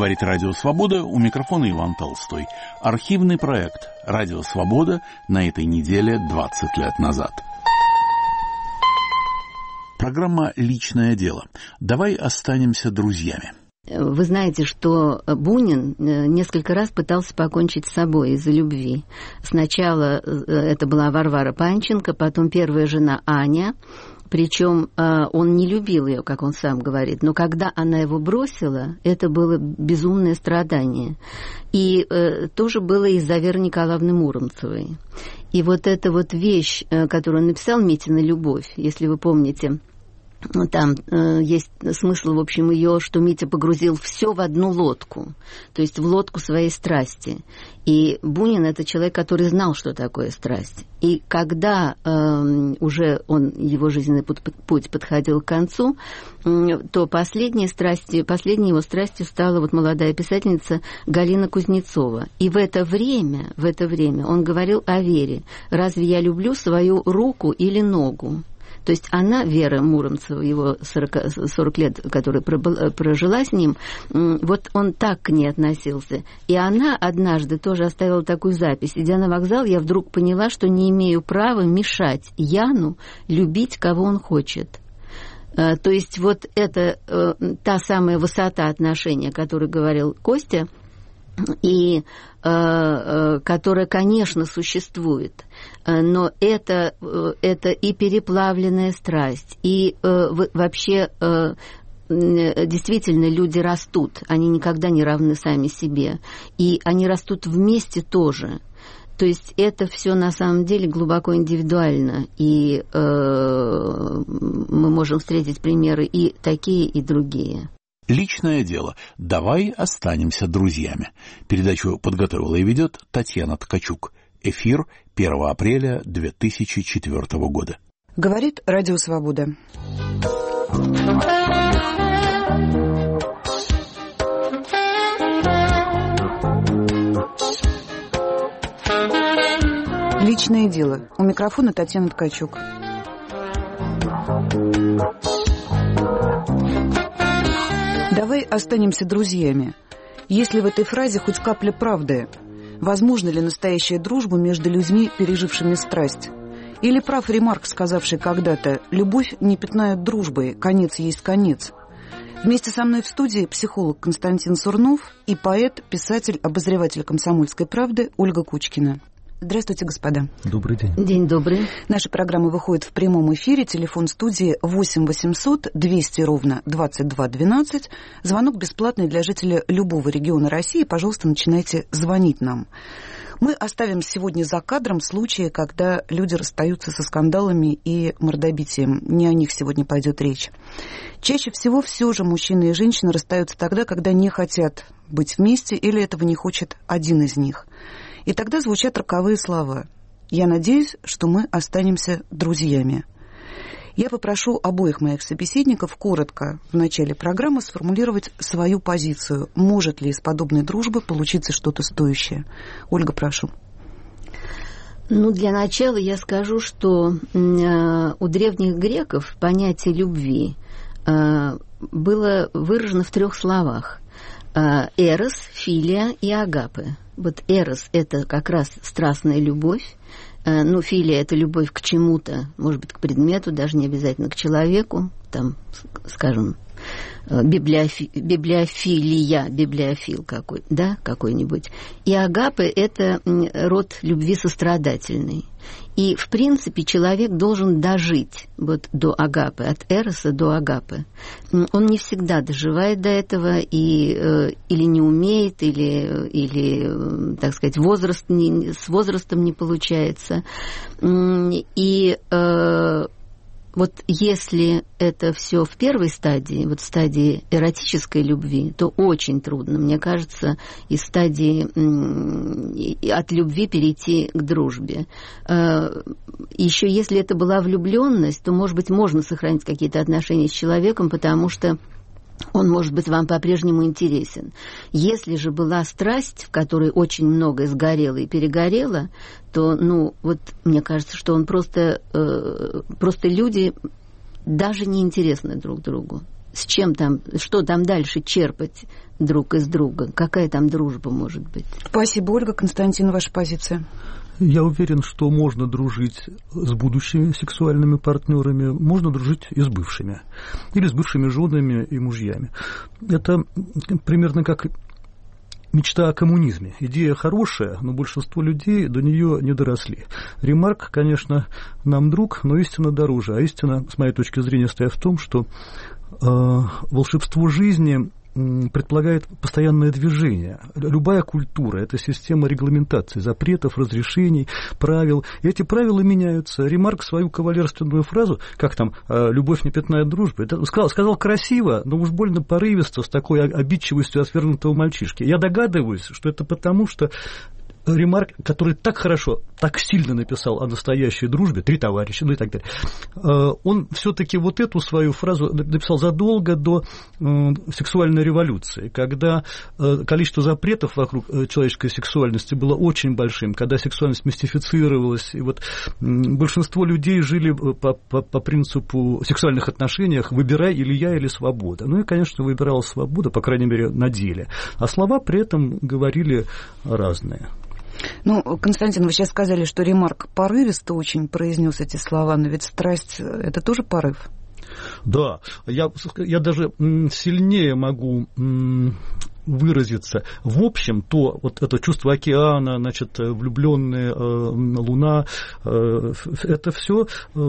Говорит Радио Свобода, у микрофона Иван Толстой. Архивный проект Радио Свобода на этой неделе 20 лет назад. Программа «Личное дело». Давай останемся друзьями. Вы знаете, что Бунин несколько раз пытался покончить с собой из-за любви. Сначала это была Варвара Панченко, потом первая жена Аня. Причем он не любил ее, как он сам говорит, но когда она его бросила, это было безумное страдание. И тоже было из-за Веры Николаевны Муромцевой. И вот эта вот вещь, которую он написал, «Митина любовь», если вы помните, там есть смысл, в общем, ее, что Митя погрузил все в одну лодку, то есть в лодку своей страсти. И Бунин — это человек, который знал, что такое страсть. И когда уже его жизненный путь подходил к концу, то последней его страстью стала вот молодая писательница Галина Кузнецова. И в это время он говорил о Вере. «Разве я люблю свою руку или ногу?» То есть она, Вера Муромцева, его 40 лет, которая прожила с ним, вот он так к ней относился. И она однажды тоже оставила такую запись. Идя на вокзал, я вдруг поняла, что не имею права мешать Яну любить, кого он хочет. То есть вот это та самая высота отношений, о которой говорил Костя, и которая, конечно, существует, но это и переплавленная страсть, и вообще действительно люди растут, они никогда не равны сами себе, и они растут вместе тоже. То есть это все на самом деле глубоко индивидуально, и мы можем встретить примеры и такие, и другие. «Личное дело. Давай останемся друзьями». Передачу подготовила и ведет Татьяна Ткачук. Эфир 1 апреля 2004 года. Говорит Радио Свобода. Личное дело. У микрофона Татьяна Ткачук. Давай останемся друзьями. Есть ли в этой фразе хоть капля правды? Возможна ли настоящая дружба между людьми, пережившими страсть? Или прав Ремарк, сказавший когда-то: «Любовь не пятнает дружбой, конец есть конец». Вместе со мной в студии психолог Константин Сурнов и поэт, писатель, обозреватель «Комсомольской правды» Ольга Кучкина. Здравствуйте, господа. Добрый день. День добрый. Наша программа выходит в прямом эфире. Телефон студии 8 800 200 ровно 22 12. Звонок бесплатный для жителя любого региона России. Пожалуйста, начинайте звонить нам. Мы оставим сегодня за кадром случаи, когда люди расстаются со скандалами и мордобитием. Не о них сегодня пойдет речь. Чаще всего все же мужчины и женщины расстаются тогда, когда не хотят быть вместе или этого не хочет один из них. И тогда звучат роковые слова: «Я надеюсь, что мы останемся друзьями». Я попрошу обоих моих собеседников коротко в начале программы сформулировать свою позицию. Может ли из подобной дружбы получиться что-то стоящее? Ольга, прошу. Для начала я скажу, что у древних греков понятие любви было выражено в 3 словах: эрос, филия и агапе. Вот эрос — это как раз страстная любовь. Филия — это любовь к чему-то, может быть, к предмету, даже не обязательно к человеку. Там, скажем, библиофил какой-нибудь. И агапе — это род любви сострадательный. И, в принципе, человек должен дожить вот до агапе, от эроса до агапе. Он не всегда доживает до этого или не умеет, или так сказать, с возрастом не получается. И вот если это все в первой стадии, вот в стадии эротической любви, то очень трудно, мне кажется, из стадии от любви перейти к дружбе. Еще если это была влюбленность, то, может быть, можно сохранить какие-то отношения с человеком, потому что он, может быть, вам по-прежнему интересен. Если же была страсть, в которой очень многое сгорело и перегорело, то, мне кажется, что он просто люди даже не интересны друг другу. С чем там, что там дальше черпать друг из друга? Какая там дружба может быть? Спасибо, Ольга. Константин, ваша позиция? Я уверен, что можно дружить с будущими сексуальными партнерами, можно дружить и с бывшими, или с бывшими женами и мужьями. Это примерно как мечта о коммунизме. Идея хорошая, но большинство людей до нее не доросли. Ремарк, конечно, нам друг, но истина дороже. А истина, с моей точки зрения, стоит в том, что волшебство жизни предполагает постоянное движение. Любая культура – это система регламентации, запретов, разрешений, правил. И эти правила меняются. Ремарк свою кавалерственную фразу, как там, «любовь не пятнает дружбы», это сказал красиво, но уж больно порывисто, с такой обидчивостью отвергнутого мальчишки. Я догадываюсь, что это потому, что Ремарк, который так хорошо, так сильно написал о настоящей дружбе, «Три товарища», ну и так далее, он все-таки вот эту свою фразу написал задолго до сексуальной революции, когда количество запретов вокруг человеческой сексуальности было очень большим, когда сексуальность мистифицировалась, и вот большинство людей жили по принципу сексуальных отношениях «выбирай или я, или свобода». Ну и, конечно, выбирала свобода, по крайней мере, на деле. А слова при этом говорили разные. Ну, Константин, вы сейчас сказали, что Ремарк порывисто очень произнес эти слова, но ведь страсть – это тоже порыв? Да, я даже сильнее могу выразиться. В общем, то вот это чувство океана, значит, влюбленная луна, это все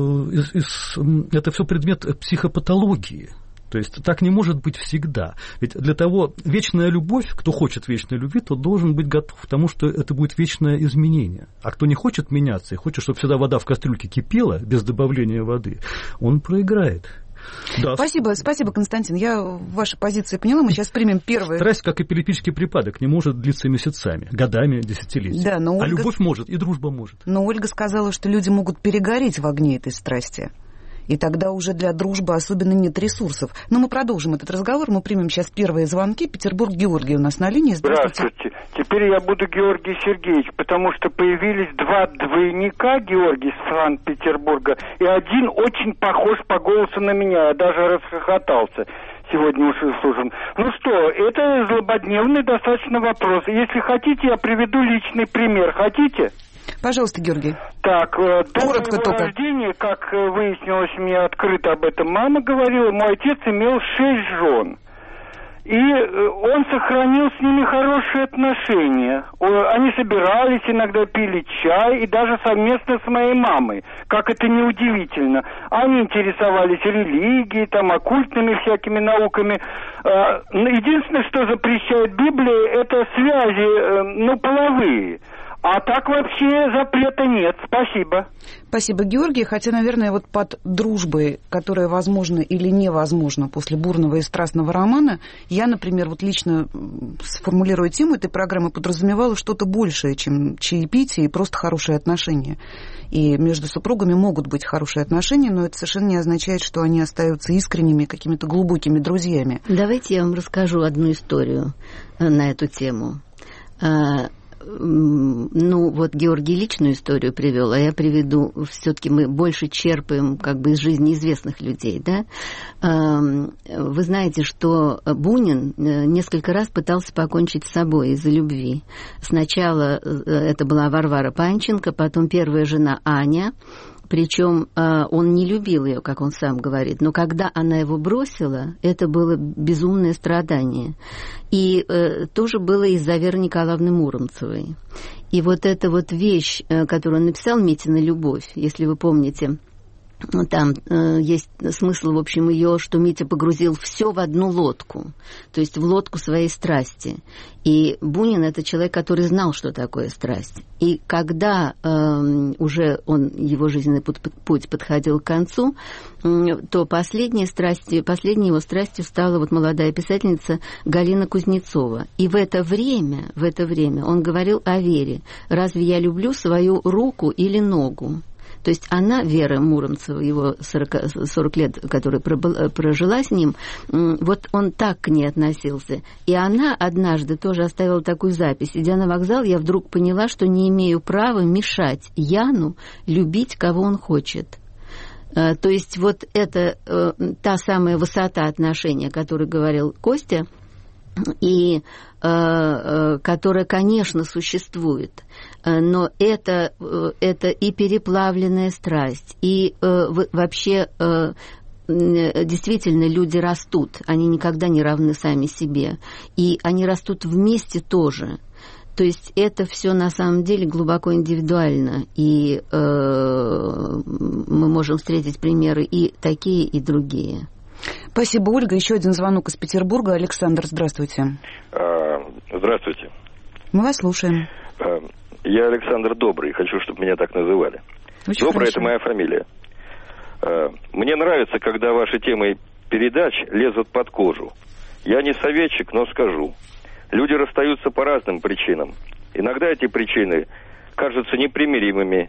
предмет психопатологии. То есть так не может быть всегда. Ведь для того вечная любовь, кто хочет вечной любви, тот должен быть готов к тому, что это будет вечное изменение. А кто не хочет меняться и хочет, чтобы всегда вода в кастрюльке кипела без добавления воды, он проиграет. Да. Спасибо, Константин. Я ваши позиции поняла. Мы сейчас примем первое. Страсть, как эпилептический припадок, не может длиться месяцами, годами, десятилетиями. Да, но Ольга... А любовь может, и дружба может. Но Ольга сказала, что люди могут перегореть в огне этой страсти. И тогда уже для дружбы особенно нет ресурсов. Но мы продолжим этот разговор. Мы примем сейчас первые звонки. Петербург, Георгий у нас на линии. Здравствуйте. Теперь я буду Георгий Сергеевич, потому что появились два двойника, Георгий из Санкт-Петербурга, и один очень похож по голосу на меня. Я даже расхохотался. Сегодня уж слушан. Ну что, это злободневный достаточно вопрос. Если хотите, я приведу личный пример. Хотите? Пожалуйста, Георгий. Так, до моего рождения, как выяснилось, мне открыто об этом мама говорила, мой отец имел 6 жен. И он сохранил с ними хорошие отношения. Они собирались, иногда пили чай, и даже совместно с моей мамой. Как это неудивительно. Они интересовались религией, там, оккультными всякими науками. Единственное, что запрещает Библия, это связи, половые. А так вообще запрета нет. Спасибо. Спасибо, Георгий. Хотя, наверное, вот под дружбой, которая возможна или невозможна после бурного и страстного романа, я, например, вот лично сформулируя тему этой программы, подразумевала что-то большее, чем чаепитие и просто хорошие отношения. И между супругами могут быть хорошие отношения, но это совершенно не означает, что они остаются искренними, какими-то глубокими друзьями. Давайте я вам расскажу одну историю на эту тему. Вот Георгий личную историю привел, а я приведу, все-таки мы больше черпаем как бы из жизни известных людей, да. Вы знаете, что Бунин несколько раз пытался покончить с собой из-за любви. Сначала это была Варвара Панченко, потом первая жена Аня. Причем он не любил ее, как он сам говорит, но когда она его бросила, это было безумное страдание. И тоже было из-за Веры Николаевны Муромцевой. И вот эта вот вещь, которую он написал, «Митина любовь», если вы помните, там есть смысл, в общем, ее, что Митя погрузил все в одну лодку, то есть в лодку своей страсти. И Бунин — это человек, который знал, что такое страсть. И когда уже его жизненный путь подходил к концу, то последней его страстью стала вот молодая писательница Галина Кузнецова. И в это время он говорил о Вере. «Разве я люблю свою руку или ногу?» То есть она, Вера Муромцева, его 40 лет, которая прожила с ним, вот он так к ней относился. И она однажды тоже оставила такую запись. Идя на вокзал, я вдруг поняла, что не имею права мешать Яну любить, кого он хочет. То есть вот это та самая высота отношений, о которой говорил Костя, и которая, конечно, существует, но это и переплавленная страсть, и вообще действительно люди растут, они никогда не равны сами себе, и они растут вместе тоже. То есть это все на самом деле глубоко индивидуально, и мы можем встретить примеры и такие, и другие. Спасибо, Ольга. Еще один звонок из Петербурга. Александр, здравствуйте. Здравствуйте. Мы вас слушаем. Я Александр Добрый. Хочу, чтобы меня так называли. Очень Добрый — хорошо. это моя фамилия. Мне нравится, когда ваши темы передач лезут под кожу. Я не советчик, но скажу. Люди расстаются по разным причинам. Иногда эти причины кажутся непримиримыми.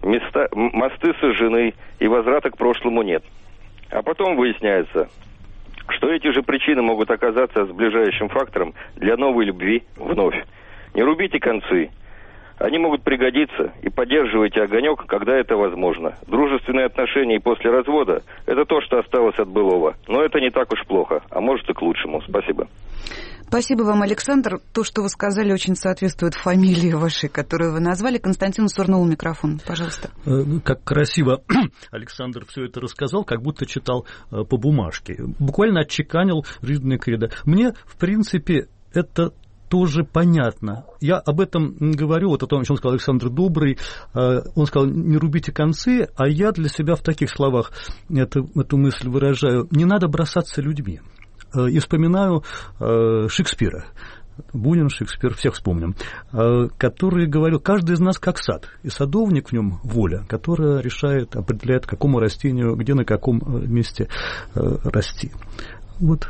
Мосты сожжены, и возврата к прошлому нет. А потом выясняется, что эти же причины могут оказаться сближающим фактором для новой любви вновь. Не рубите концы. Они могут пригодиться, и поддерживайте огонек, когда это возможно. Дружественные отношения и после развода – это то, что осталось от былого. Но это не так уж плохо, а может и к лучшему. Спасибо. Спасибо вам, Александр. То, что вы сказали, очень соответствует фамилии вашей, которую вы назвали. Константину Сурнову микрофон, пожалуйста. Как красиво Александр все это рассказал, как будто читал по бумажке. Буквально отчеканил жизненные кредо. Мне, в принципе, это тоже понятно. Я об этом говорю, вот о том, о чем сказал Александр Добрый. Он сказал, не рубите концы, а я для себя в таких словах эту мысль выражаю. Не надо бросаться людьми. И вспоминаю Шекспира. Бунин, Шекспир, всех вспомним, который говорил, каждый из нас как сад, и садовник в нем воля, которая решает, определяет, какому растению, где, на каком месте расти. Вот.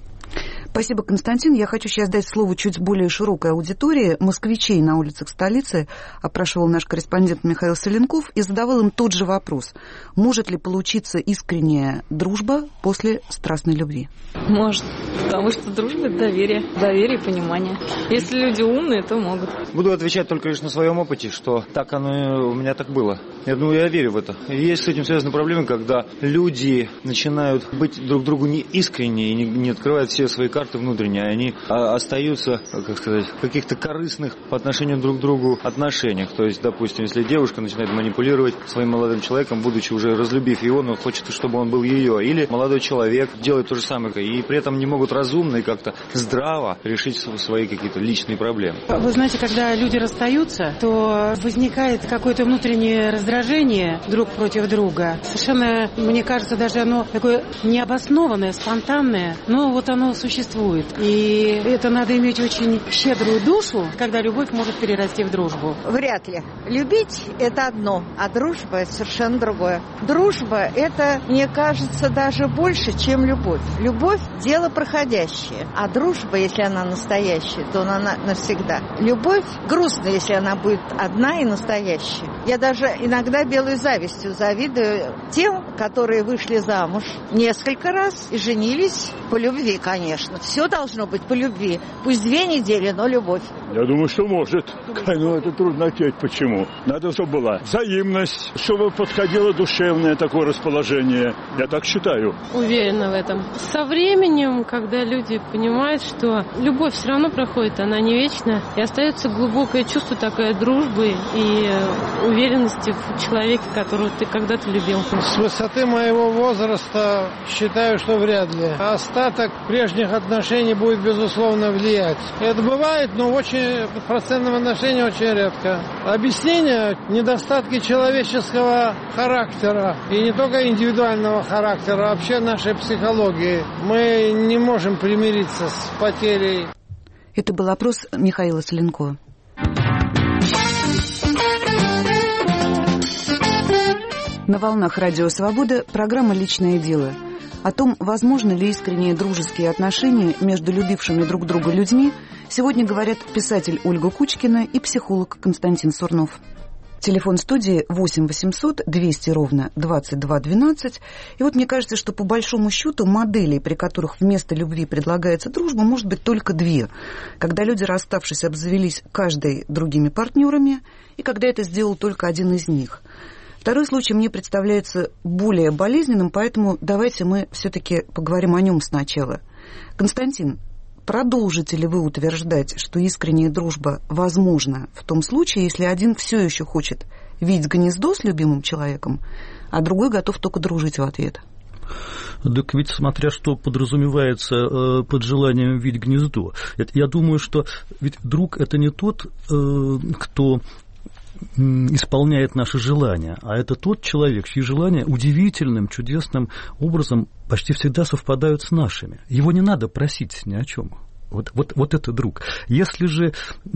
Спасибо, Константин. Я хочу сейчас дать слово чуть более широкой аудитории. Москвичей на улицах столицы опрашивал наш корреспондент Михаил Соленков и задавал им тот же вопрос. Может ли получиться искренняя дружба после страстной любви? Может, потому что дружба – это доверие. Доверие и понимание. Если люди умные, то могут. Буду отвечать только лишь на своем опыте, что так оно у меня так было. Я верю в это. И есть с этим связаны проблемы, когда люди начинают быть друг другу не искренне и не открывают все свои карты внутренние, они остаются, как сказать, в каких-то корыстных по отношению друг к другу отношениях. То есть, допустим, если девушка начинает манипулировать своим молодым человеком, будучи уже разлюбив его, но хочет, чтобы он был ее, или молодой человек делает то же самое, и при этом не могут разумно и как-то здраво решить свои какие-то личные проблемы. Вы знаете, когда люди расстаются, то возникает какое-то внутреннее раздражение друг против друга. Совершенно, мне кажется, даже оно такое необоснованное, спонтанное, но вот оно существует. И это надо иметь очень щедрую душу, когда любовь может перерасти в дружбу. Вряд ли. Любить – это одно, а дружба – это совершенно другое. Дружба – это, мне кажется, даже больше, чем любовь. Любовь – дело проходящее, а дружба, если она настоящая, то она навсегда. Любовь грустна, если она будет одна и настоящая. Я даже иногда белой завистью завидую тем, которые вышли замуж несколько раз и женились по любви, конечно. Все должно быть по любви. Пусть 2 недели, но любовь. Я думаю, что может. Но это трудно ответить. Почему? Надо, чтобы была взаимность, чтобы подходило душевное такое расположение. Я так считаю. Уверена в этом. Со временем, когда люди понимают, что любовь все равно проходит, она не вечна, и остается глубокое чувство такой дружбы и уверенности в человеке, которого ты когда-то любил. С высоты моего возраста считаю, что вряд ли. Остаток прежних отношений будет, безусловно, влиять. Это бывает, но в очень процентном отношении очень редко. Объяснение – недостатки человеческого характера. И не только индивидуального характера, а вообще нашей психологии. Мы не можем примириться с потерей. Это был опрос Михаила Соленкова. На волнах Радио Свобода программа «Личное дело». О том, возможны ли искренние дружеские отношения между любившими друг друга людьми, сегодня говорят писатель Ольга Кучкина и психолог Константин Сурнов. Телефон студии 8 800 200 ровно 22 12. И вот мне кажется, что по большому счету моделей, при которых вместо любви предлагается дружба, может быть только 2. Когда люди, расставшись, обзавелись каждый другими партнерами, и когда это сделал только один из них. Второй случай мне представляется более болезненным, поэтому давайте мы все-таки поговорим о нем сначала. Константин, продолжите ли вы утверждать, что искренняя дружба возможна в том случае, если один все еще хочет видеть гнездо с любимым человеком, а другой готов только дружить в ответ? Так ведь смотря что подразумевается под желанием видеть гнездо. Я думаю, что ведь друг это не тот, кто исполняет наши желания, а это тот человек, чьи желания удивительным, чудесным образом почти всегда совпадают с нашими. Его не надо просить ни о чем. Вот это друг. Если же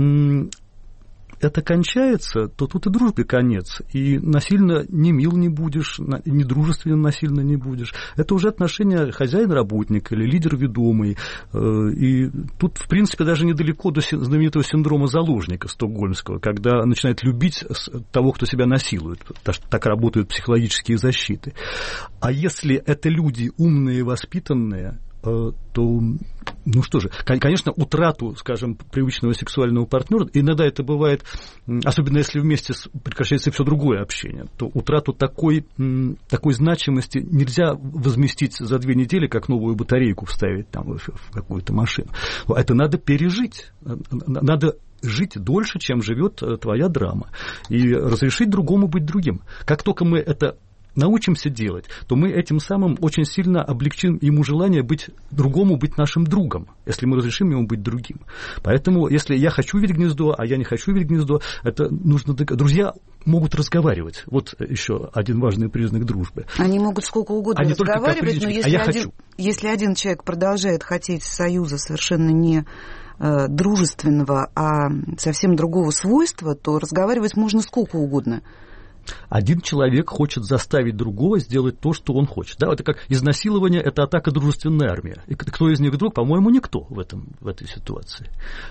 это кончается, то тут и дружбе конец. И насильно не мил не будешь, не дружественно насильно не будешь. Это уже отношения хозяин-работник или лидер-ведомый. И тут, в принципе, даже недалеко до знаменитого синдрома заложника стокгольмского, когда начинает любить того, кто себя насилует. Так работают психологические защиты. А если это люди умные, воспитанные, то, ну что же, конечно, утрату, скажем, привычного сексуального партнера, иногда это бывает, особенно если вместе прекращается все другое общение, то утрату такой значимости нельзя возместить за 2 недели, как новую батарейку вставить там, в какую-то машину. Это надо пережить, надо жить дольше, чем живет твоя драма, и разрешить другому быть другим. Как только мы это научимся делать, то мы этим самым очень сильно облегчим ему желание быть другому, быть нашим другом, если мы разрешим ему быть другим. Поэтому, если я хочу видеть гнездо, а я не хочу видеть гнездо, это нужно... Друзья могут разговаривать. Вот еще один важный признак дружбы. Они могут сколько угодно разговаривать, но если один человек продолжает хотеть союза совершенно не дружественного, а совсем другого свойства, то разговаривать можно сколько угодно. Один человек хочет заставить другого сделать то, что он хочет. Да, это как изнасилование, это атака дружественной армии. И кто из них друг? По-моему, никто в этой ситуации.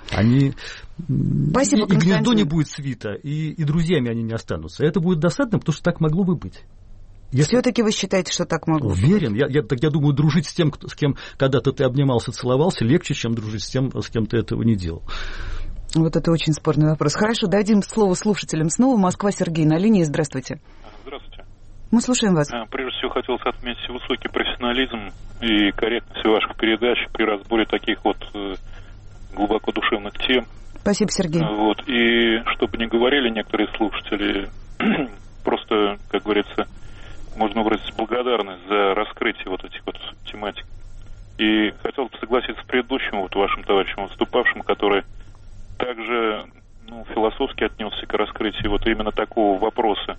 Спасибо, и гнездо не будет свито, и друзьями они не останутся. Это будет досадно, потому что так могло бы быть. Все-таки вы считаете, что так могло быть? Уверен. Я думаю, дружить с тем, с кем когда-то ты обнимался, целовался, легче, чем дружить с тем, с кем ты этого не делал. Вот это очень спорный вопрос. Хорошо, дадим слово слушателям снова. Москва, Сергей на линии. Здравствуйте. Здравствуйте. Мы слушаем вас. Прежде всего, хотелось отметить высокий профессионализм и корректность ваших передач при разборе таких вот глубоко душевных тем. Спасибо, Сергей. И чтобы не говорили некоторые слушатели, просто, как говорится, можно выразить благодарность за раскрытие вот этих вот тематик. И хотел бы согласиться с предыдущим вашим товарищем, выступавшим, который также философски отнесся к раскрытию именно такого вопроса.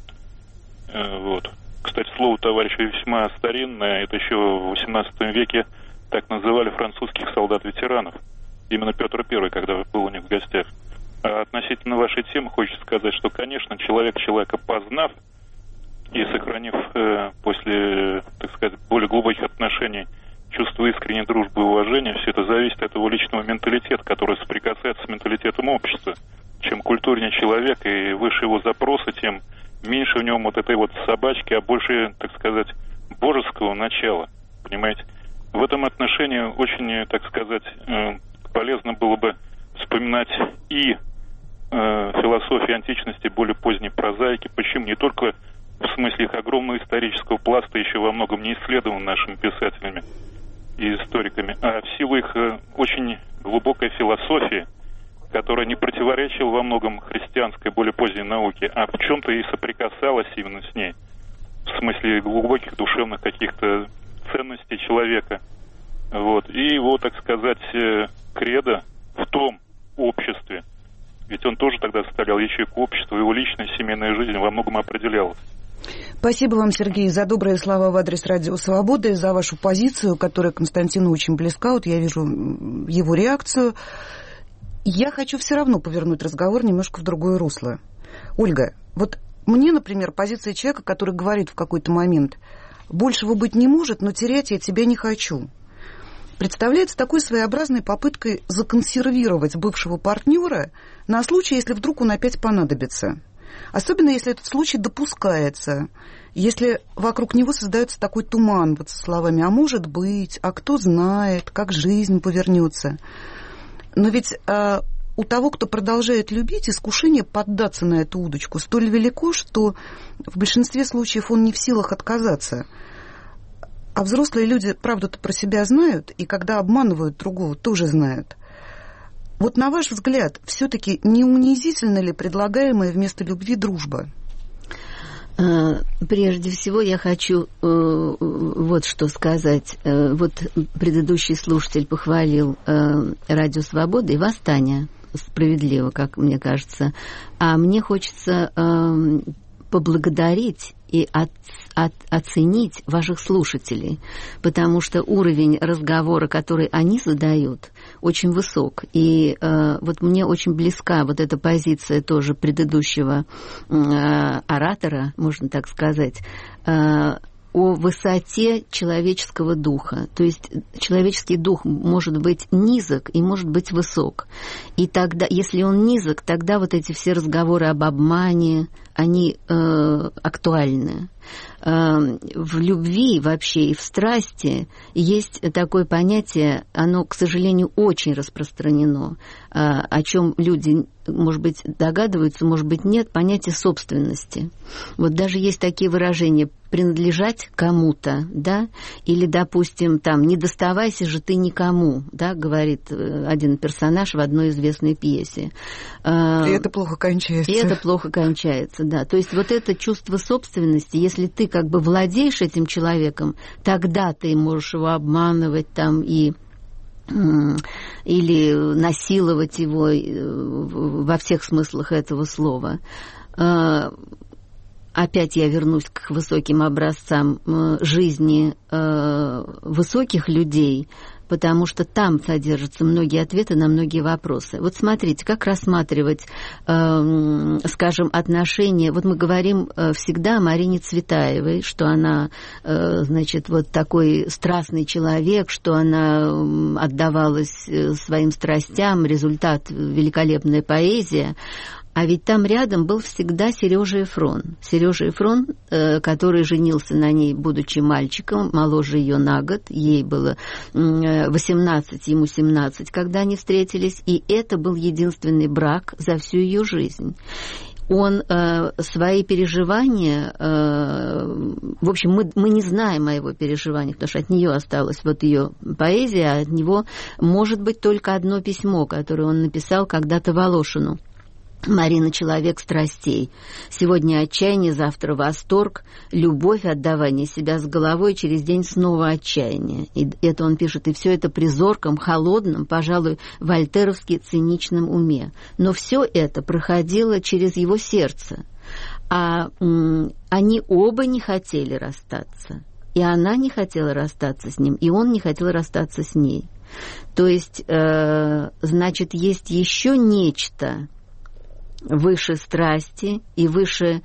Кстати, слово товарища весьма старинное. Это еще в XVIII веке так называли французских солдат-ветеранов. Именно Петр I, когда был у них в гостях. А относительно вашей темы хочется сказать, что, конечно, человека познав и сохранив после, так сказать, более глубоких отношений чувство искренней дружбы и уважения, все это зависит от его личного менталитета, который соприкасается с менталитетом общества. Чем культурнее человек и выше его запросы, тем меньше в нем этой собачки, а больше, так сказать, божеского начала. Понимаете? В этом отношении очень, так сказать, полезно было бы вспоминать и философию античности, более поздней прозаики. Почему? Не только в смысле их огромного исторического пласта, еще во многом не исследован нашими писателями и историками, а в силу их очень глубокой философии, которая не противоречила во многом христианской, более поздней науке, а в чем-то и соприкасалась именно с ней, в смысле глубоких душевных каких-то ценностей человека. И его, так сказать, кредо в том обществе, ведь он тоже тогда составлял ячейку общества, его личная семейная жизнь во многом определялась. Спасибо вам, Сергей, за добрые слова в адрес Радио Свобода и за вашу позицию, которая Константину очень близка. Я вижу его реакцию. Я хочу все равно повернуть разговор немножко в другое русло. Ольга, мне, например, позиция человека, который говорит в какой-то момент: большего быть не может, но терять я тебя не хочу, представляется такой своеобразной попыткой законсервировать бывшего партнера на случай, если вдруг он опять понадобится. Особенно, если этот случай допускается, если вокруг него создается такой туман со словами «а может быть», «а кто знает», «как жизнь повернется». Но ведь у того, кто продолжает любить, искушение поддаться на эту удочку столь велико, что в большинстве случаев он не в силах отказаться. А взрослые люди правду-то про себя знают, и когда обманывают другого, тоже знают. Вот на ваш взгляд, все-таки не унизительна ли предлагаемая вместо любви дружба? Прежде всего я хочу вот что сказать. Вот предыдущий слушатель похвалил «Радио Свобода» и «Восстание». Справедливо, как мне кажется. А мне хочется поблагодарить и оценить ваших слушателей, потому что уровень разговора, который они задают, очень высок. И вот мне очень близка вот эта позиция тоже предыдущего оратора, можно так сказать, о высоте человеческого духа. То есть человеческий дух может быть низок и может быть высок. И тогда, если он низок, тогда вот эти все разговоры об обмане, они актуальны. В любви вообще и в страсти есть такое понятие, оно, к сожалению, очень распространено, о чем люди, может быть, догадываются, может быть, нет, понятие собственности. Вот даже есть такие выражения: принадлежать кому-то, да, или, допустим, там, не доставайся же ты никому, да, говорит один персонаж в одной известной пьесе. И это плохо кончается. И это плохо кончается, да. То есть вот это чувство собственности, если ты как бы владеешь этим человеком, тогда ты можешь его обманывать там или насиловать его во всех смыслах этого слова. Опять я вернусь к высоким образцам жизни высоких людей, потому что там содержатся многие ответы на многие вопросы. Вот смотрите, как рассматривать, скажем, отношения. Вот мы говорим всегда о Марине Цветаевой, что она, значит, вот такой страстный человек, что она отдавалась своим страстям, результат — великолепная поэзия. А ведь там рядом был всегда Сережа Эфрон. Сережа Эфрон, который женился на ней, будучи мальчиком, моложе ее на год. Ей было 18, ему 17, когда они встретились. И это был единственный брак за всю ее жизнь. Он свои переживания, в общем, мы не знаем о его переживаниях, потому что от нее осталась вот ее поэзия, а от него может быть только одно письмо, которое он написал когда-то Волошину. Марина — человек страстей. Сегодня отчаяние, завтра восторг, любовь, отдавание себя с головой, через день снова отчаяние. И это он пишет, и все это при зорком, холодном, пожалуй, вольтеровски циничном уме. Но все это проходило через его сердце. А они оба не хотели расстаться. И она не хотела расстаться с ним, и он не хотел расстаться с ней. То есть, значит, есть еще нечто выше страсти и выше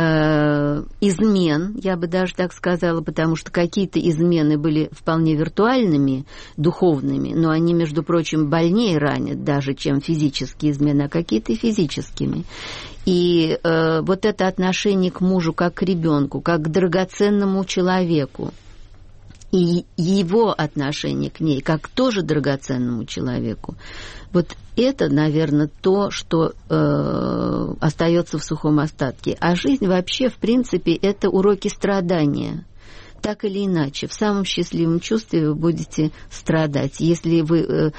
измен, я бы даже так сказала, потому что какие-то измены были вполне виртуальными, духовными, но они, между прочим, больнее ранят даже, чем физические измены, а какие-то физическими. И вот это отношение к мужу как к ребенку, как к драгоценному человеку, и его отношение к ней как тоже драгоценному человеку, вот это, наверное, то, что остается в сухом остатке. А жизнь вообще, в принципе, это уроки страдания. Так или иначе, в самом счастливом чувстве вы будете страдать. Если вы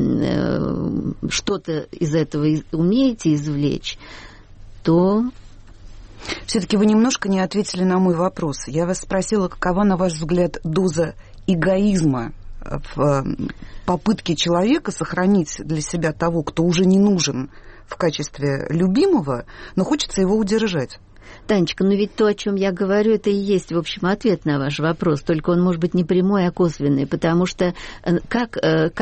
что-то из этого умеете извлечь, то... Все-таки вы немножко не ответили на мой вопрос. Я вас спросила, какова, на ваш взгляд, доза эгоизма в попытке человека сохранить для себя того, кто уже не нужен в качестве любимого, но хочется его удержать. Танечка, ну ведь то, о чем я говорю, это и есть, в общем, ответ на ваш вопрос, только он может быть не прямой, а косвенный, потому что как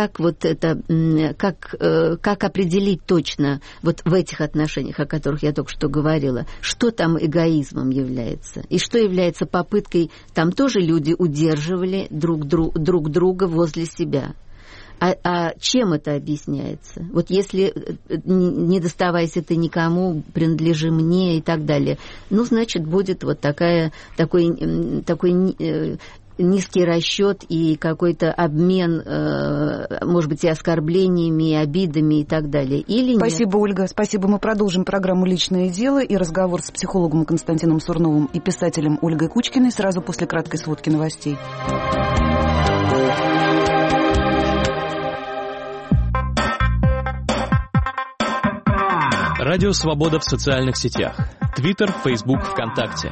определить точно вот в этих отношениях, о которых я только что говорила, что там эгоизмом является, и что является попыткой, там тоже люди удерживали друг друга возле себя. А чем это объясняется? Вот если не доставайся ты никому, принадлежи мне и так далее, ну, значит, будет вот такой низкий расчет и какой-то обмен, может быть, и оскорблениями, и обидами и так далее. Или нет? Спасибо, Ольга. Спасибо. Мы продолжим программу «Личное дело» и разговор с психологом Константином Сурновым и писателем Ольгой Кучкиной сразу после краткой сводки новостей. Радио «Свобода» в социальных сетях. Твиттер, Фейсбук, ВКонтакте.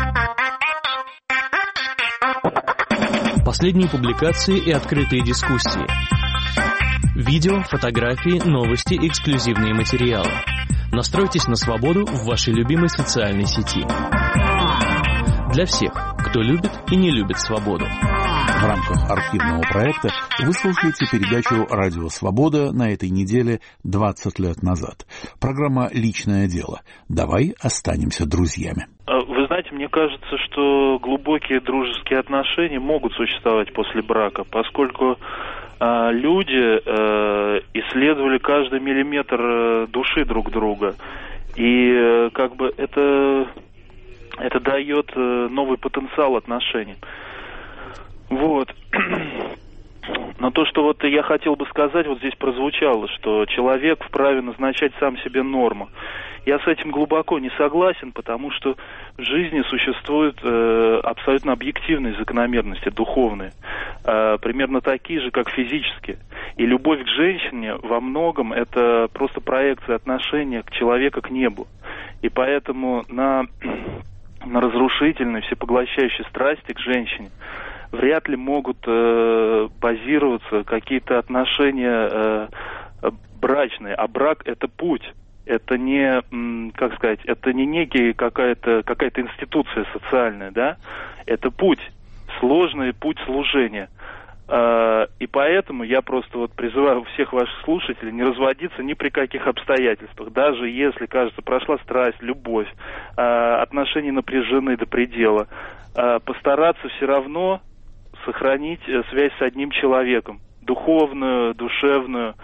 Последние публикации и открытые дискуссии. Видео, фотографии, новости, эксклюзивные материалы. Настройтесь на свободу в вашей любимой социальной сети. Для всех, кто любит и не любит свободу. В рамках архивного проекта вы слушаете передачу «Радио Свобода» на этой неделе 20 лет назад. Программа «Личное дело». Давай останемся друзьями. Вы знаете, мне кажется, что глубокие дружеские отношения могут существовать после брака, поскольку люди исследовали каждый миллиметр души друг друга. И как бы это дает новый потенциал отношений. Вот. Но то, что вот я хотел бы сказать, вот здесь прозвучало, что человек вправе назначать сам себе норму. Я с этим глубоко не согласен, потому что в жизни существуют абсолютно объективные закономерности, духовные, примерно такие же, как физические. И любовь к женщине во многом это просто проекция отношения человека к небу. И поэтому на разрушительной, всепоглощающей страсти к женщине вряд ли могут базироваться какие-то отношения брачные. А брак – это путь. Это не, как сказать, это не некий какая-то институция социальная, да? Это путь, сложный путь служения. И поэтому я просто вот призываю всех ваших слушателей не разводиться ни при каких обстоятельствах. Даже если, кажется, прошла страсть, любовь, отношения напряжены до предела, постараться все равно сохранить связь с одним человеком. Духовную, душевную,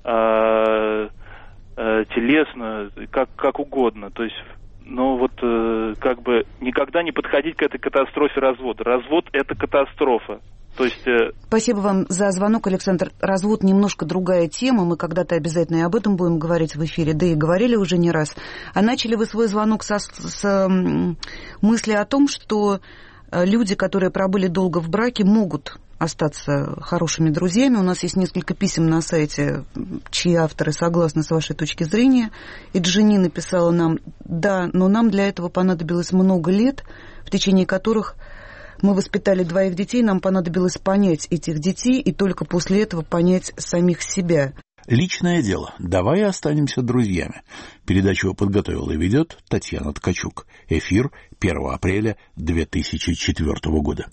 телесную, как угодно. То есть, ну вот, как бы никогда не подходить к этой катастрофе развода. Развод – это катастрофа. То есть... Спасибо вам за звонок, Александр. Развод немножко другая тема. Мы когда-то обязательно и об этом будем говорить в эфире. Да и говорили уже не раз. А начали вы свой звонок с мысли о том, что люди, которые пробыли долго в браке, могут остаться хорошими друзьями. У нас есть несколько писем на сайте, чьи авторы согласны с вашей точки зрения. И Дженни написала нам: да, но нам для этого понадобилось много лет, в течение которых мы воспитали 2 детей, нам понадобилось понять этих детей и только после этого понять самих себя. Личное дело. Давай останемся друзьями. Передачу подготовила и ведет Татьяна Ткачук. Эфир 1 апреля 2004 года.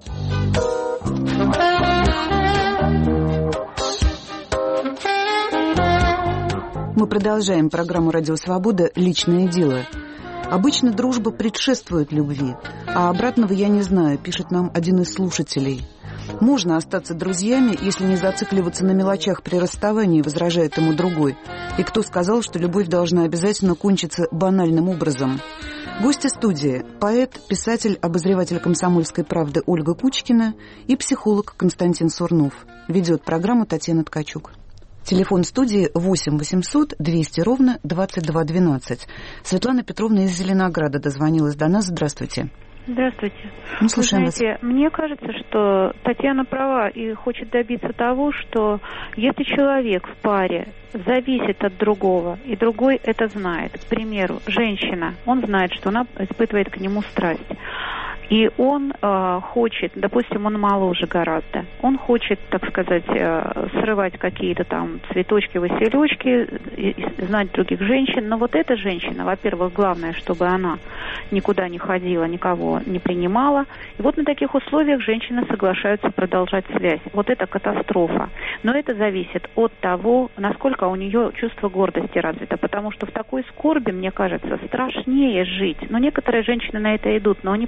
Мы продолжаем программу «Радио Свобода. Личное дело». Обычно дружба предшествует любви, а обратного я не знаю, пишет нам один из слушателей. Можно остаться друзьями, если не зацикливаться на мелочах при расставании, возражает ему другой. И кто сказал, что любовь должна обязательно кончиться банальным образом? Гости студии – поэт, писатель, обозреватель «Комсомольской правды» Ольга Кучкина и психолог Константин Сурнов. Ведет программу Татьяна Ткачук. Телефон студии 8 800 200 ровно 22 12. Светлана Петровна из Зеленограда дозвонилась до нас. Здравствуйте. Здравствуйте. Мы слушаем вас. Мне кажется, что Татьяна права и хочет добиться того, что если человек в паре зависит от другого, и другой это знает, к примеру, женщина, он знает, что она испытывает к нему страсть. И он хочет, допустим, он моложе гораздо, он хочет, так сказать, срывать какие-то там цветочки, василечки, знать других женщин. Но вот эта женщина, во-первых, главное, чтобы она никуда не ходила, никого не принимала. И вот на таких условиях женщины соглашаются продолжать связь. Вот это катастрофа. Но это зависит от того, насколько у нее чувство гордости развито. Потому что в такой скорби, мне кажется, страшнее жить. Но некоторые женщины на это идут, но они потом погибают.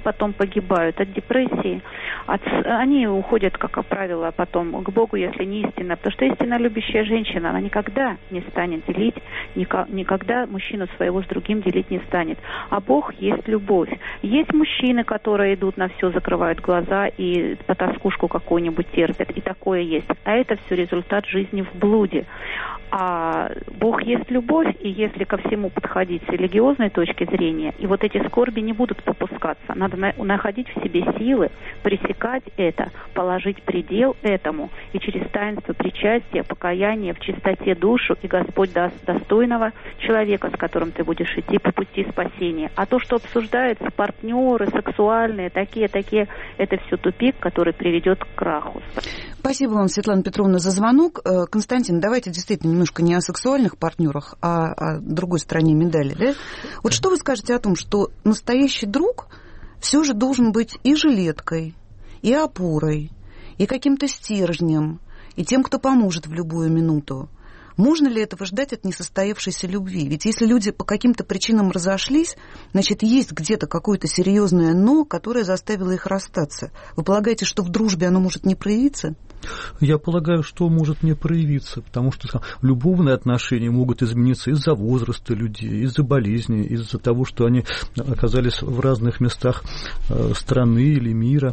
погибают от депрессии, они уходят, как правило, потом к Богу, если не истинно. Потому что истинно любящая женщина, она никогда не станет делить, никогда мужчину своего с другим делить не станет. А Бог есть любовь. Есть мужчины, которые идут на все, закрывают глаза и потаскушку какую-нибудь терпят. И такое есть. А это все результат жизни в блуде. А Бог есть любовь, и если ко всему подходить с религиозной точки зрения, и вот эти скорби не будут попускаться. Надо находить в себе силы, пресекать это, положить предел этому, и через таинство причастия, покаяния в чистоте душу, и Господь даст достойного человека, с которым ты будешь идти по пути спасения. А то, что обсуждается, партнеры, сексуальные, такие, это все тупик, который приведет к краху. Спасибо вам, Светлана Петровна, за звонок. Константин, давайте действительно немножко не о сексуальных партнерах, а о другой стороне медали. Да? Вот что вы скажете о том, что настоящий друг все же должен быть и жилеткой, и опорой, и каким-то стержнем, и тем, кто поможет в любую минуту? Можно ли этого ждать от несостоявшейся любви? Ведь если люди по каким-то причинам разошлись, значит, есть где-то какое-то серьезное «но», которое заставило их расстаться. Вы полагаете, что в дружбе оно может не проявиться? Я полагаю, что может не проявиться, потому что любовные отношения могут измениться из-за возраста людей, из-за болезни, из-за того, что они оказались в разных местах страны или мира.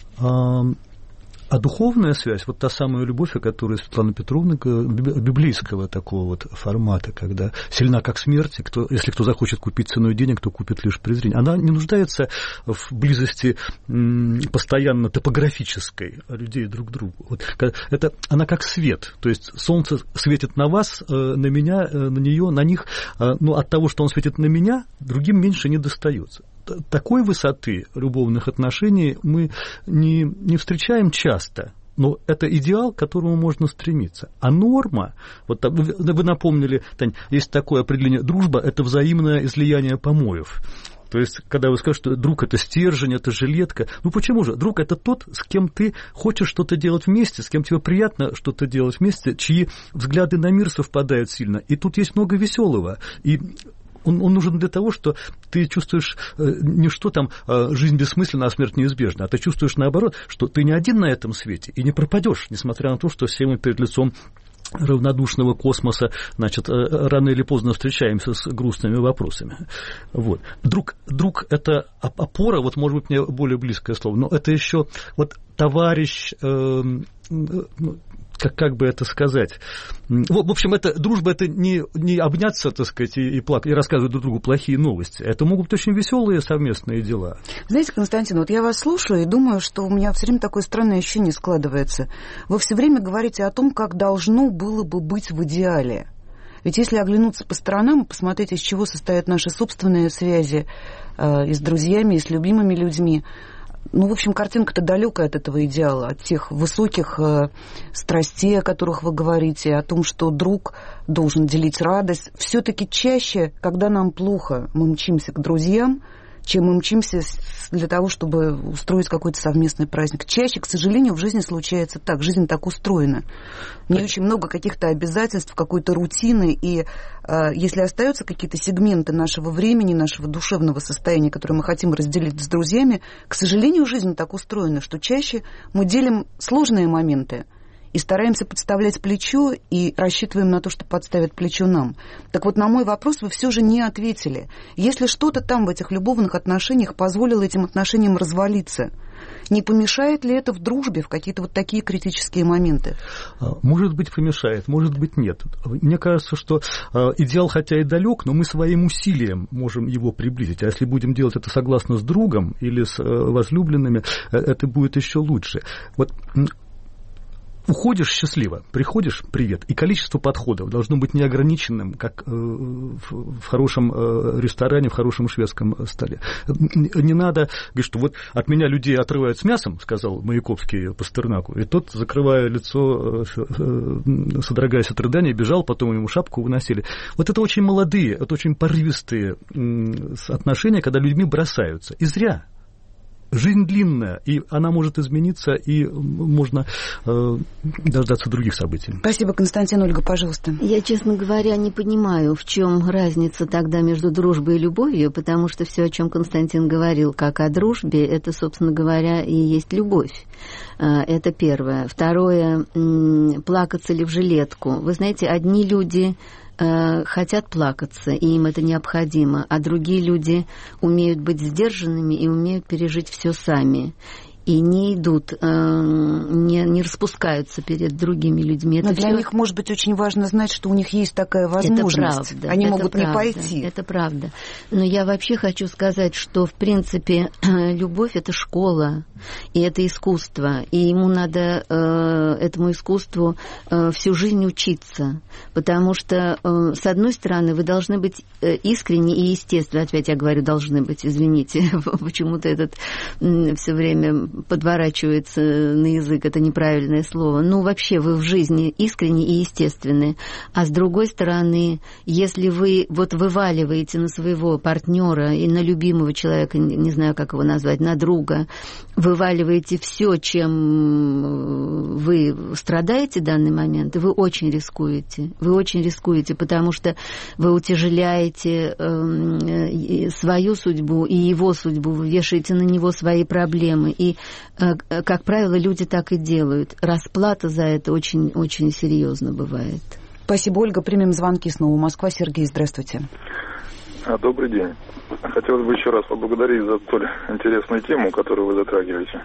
А духовная связь, вот та самая любовь, о которой Светлана Петровна, библейского такого вот формата, когда сильна как смерть, если кто захочет купить ценой денег, то купит лишь презрение. Она не нуждается в близости постоянно топографической людей друг к другу. Вот, она как свет, то есть солнце светит на вас, на меня, на нее, на них, но от того, что он светит на меня, другим меньше не достается. Такой высоты любовных отношений мы не встречаем часто, но это идеал, к которому можно стремиться. А норма, вот вы напомнили, Тань, есть такое определение: дружба – это взаимное излияние помоев. То есть, когда вы скажете, что друг – это стержень, это жилетка, ну почему же? Друг – это тот, с кем ты хочешь что-то делать вместе, с кем тебе приятно что-то делать вместе, чьи взгляды на мир совпадают сильно. И тут есть много веселого. И он нужен для того, что ты чувствуешь не что там жизнь бессмысленна, а смерть неизбежна, а ты чувствуешь наоборот, что ты не один на этом свете и не пропадешь, несмотря на то, что все мы перед лицом равнодушного космоса, значит, рано или поздно встречаемся с грустными вопросами. Вот. Друг – это опора, вот, может быть, мне более близкое слово, но это еще вот товарищ, как бы это сказать. В общем, дружба – это не обняться, так сказать, и плакать, и рассказывать друг другу плохие новости. Это могут быть очень веселые совместные дела. Знаете, Константин, вот я вас слушаю и думаю, что у меня все время такое странное ощущение складывается. Вы все время говорите о том, как должно было бы быть в идеале. Ведь если оглянуться по сторонам и посмотреть, из чего состоят наши собственные связи и с друзьями, и с любимыми людьми, ну, в общем, картинка-то далекая от этого идеала, от тех высоких страстей, о которых вы говорите, о том, что друг должен делить радость. Все-таки чаще, когда нам плохо, мы мчимся к друзьям, чем мы мчимся для того, чтобы устроить какой-то совместный праздник. Чаще, к сожалению, в жизни случается так. Жизнь так устроена. Не очень много каких-то обязательств, какой-то рутины. И если остаются какие-то сегменты нашего времени, нашего душевного состояния, которые мы хотим разделить с друзьями, к сожалению, жизнь так устроена, что чаще мы делим сложные моменты и стараемся подставлять плечо, и рассчитываем на то, что подставят плечо нам. Так вот, на мой вопрос вы все же не ответили. Если что-то там в этих любовных отношениях позволило этим отношениям развалиться, не помешает ли это в дружбе в какие-то вот такие критические моменты? Может быть, помешает, может быть, нет. Мне кажется, что идеал хотя и далек, но мы своим усилием можем его приблизить. А если будем делать это согласно с другом или с возлюбленными, это будет еще лучше. Вот уходишь счастливо, приходишь – привет. И количество подходов должно быть неограниченным, как в хорошем ресторане, в хорошем шведском столе. Не надо говорить, что вот от меня людей отрывают с мясом, сказал Маяковский Пастернаку, и тот, закрывая лицо, содрогаясь от рыдания, бежал, потом ему шапку выносили. Вот это очень молодые, это очень порывистые отношения, когда людьми бросаются. И зря. жизнь длинная, и она может измениться, и можно дождаться других событий. Спасибо, Константин. Ольга, пожалуйста. Я, честно говоря, не понимаю, в чем разница тогда между дружбой и любовью, потому что все, о чем Константин говорил, как о дружбе, это, собственно говоря, и есть любовь. Это первое. Второе, плакаться ли в жилетку. Вы знаете, одни люди хотят плакаться, и им это необходимо, а другие люди умеют быть сдержанными и умеют пережить все сами. И не идут, не распускаются перед другими людьми. Но для них, может быть, очень важно знать, что у них есть такая возможность. Это правда. Они могут не пойти. Это правда. Но я вообще хочу сказать, что, в принципе, любовь – это школа, и это искусство. И ему надо этому искусству всю жизнь учиться. Потому что, с одной стороны, вы должны быть искренни и естественны. Опять я говорю, должны быть, извините, почему-то этот все время подворачивается на язык, это неправильное слово. Ну, вообще, вы в жизни искренне и естественны. А с другой стороны, если вы вот вываливаете на своего партнера и на любимого человека, не знаю, как его назвать, на друга, вываливаете все, чем вы страдаете в данный момент, и вы очень рискуете. Вы очень рискуете, потому что вы утяжеляете свою судьбу и его судьбу, вы вешаете на него свои проблемы. И как правило, люди так и делают. Расплата за это очень-очень серьезно бывает. Спасибо, Ольга. Примем звонки снова. Москва. Сергей, здравствуйте. Добрый день. Хотелось бы еще раз поблагодарить за столь интересную тему, которую вы затрагиваете.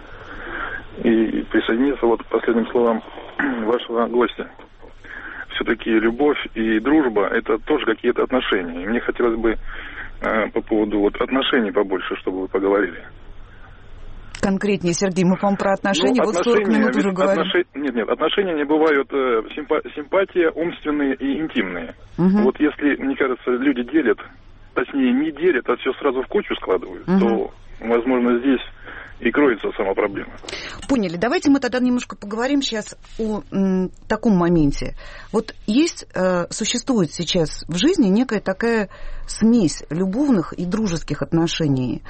И присоединиться вот к последним словам вашего гостя. Все-таки любовь и дружба – это тоже какие-то отношения. И мне хотелось бы по поводу вот отношений побольше, чтобы вы поговорили. Конкретнее, Сергей, мы, по-моему, про отношения, вот 40 минут уже говорим. Нет, отношения не бывают симпатия, умственные и интимные. Угу. Вот если, мне кажется, люди делят, точнее, не делят, а все сразу в кучу складывают, то, возможно, здесь и кроется сама проблема. Поняли. Давайте мы тогда немножко поговорим сейчас о таком моменте. Вот существует сейчас в жизни некая такая смесь любовных и дружеских отношений.